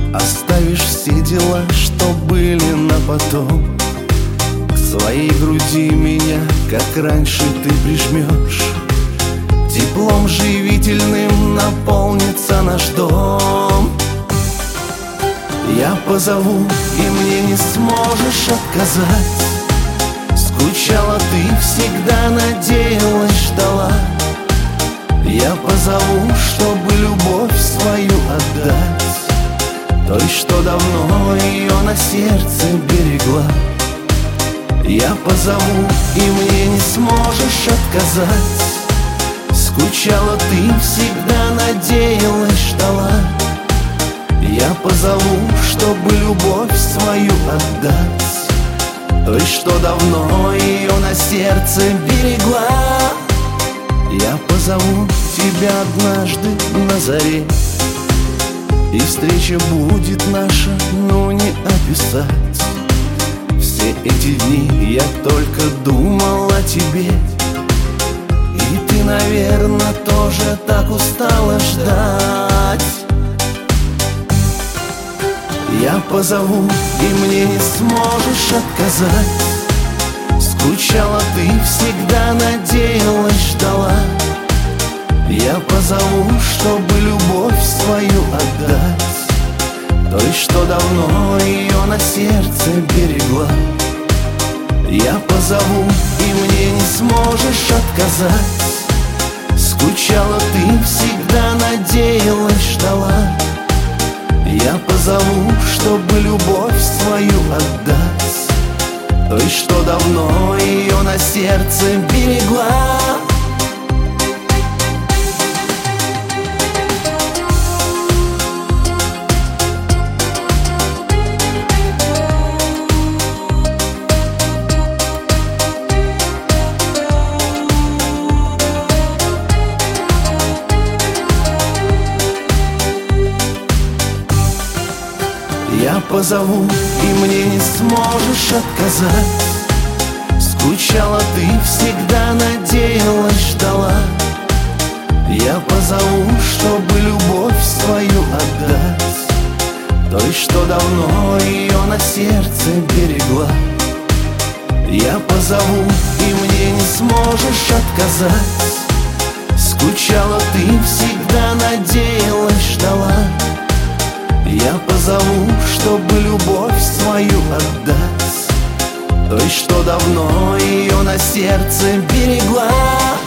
Оставишь все дела, что были на потом. К своей груди меня, как раньше, ты прижмешь. Теплом живительным наполнится наш дом. Я позову, и мне не сможешь отказать. Скучала ты, всегда надеялась, ждала. Я позову, чтобы любовь свою отдать той, что давно ее на сердце берегла. Я позову, и мне не сможешь отказать. Скучала ты, всегда надеялась, ждала. Я позову, чтобы любовь свою отдать той, что давно ее на сердце берегла. Я позову тебя однажды на заре, и встреча будет наша, но не описать. Все эти дни я только думал о тебе, и ты, наверное, тоже так устала ждать. Я позову, и мне не сможешь отказать. Скучала ты, всегда надеялась, ждала. Я позову, чтобы любовь свою отдать той, что давно ее на сердце берегла. Я позову, и мне не сможешь отказать. Скучала ты, всегда надеялась, ждала. Я позову, чтобы любовь свою отдать той, что давно ее на сердце берегла. Я позову, и мне не сможешь отказать. Скучала ты, всегда надеялась, ждала. Я позову, чтобы любовь свою отдать той, что давно ее на сердце берегла. Я позову, и мне не сможешь отказать. Скучала ты, всегда надеялась, ждала. Я позову, чтобы любовь свою отдать той, что давно ее на сердце берегла.